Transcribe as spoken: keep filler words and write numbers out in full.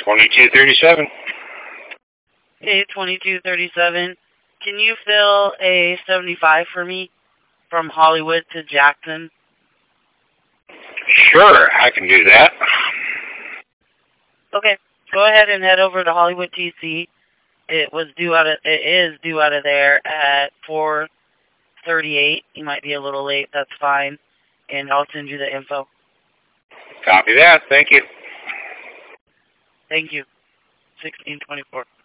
twenty-two thirty-seven. Hey, twenty-two thirty-seven. Can you fill a seventy-five for me from Hollywood to Jackson? Sure, I can do that. Okay, go ahead and head over to Hollywood T C. It was due out of, it is due out of there at four thirty-eight. You might be a little late, that's fine. And I'll send you the info. Copy that, thank you. Thank you. sixteen twenty-four.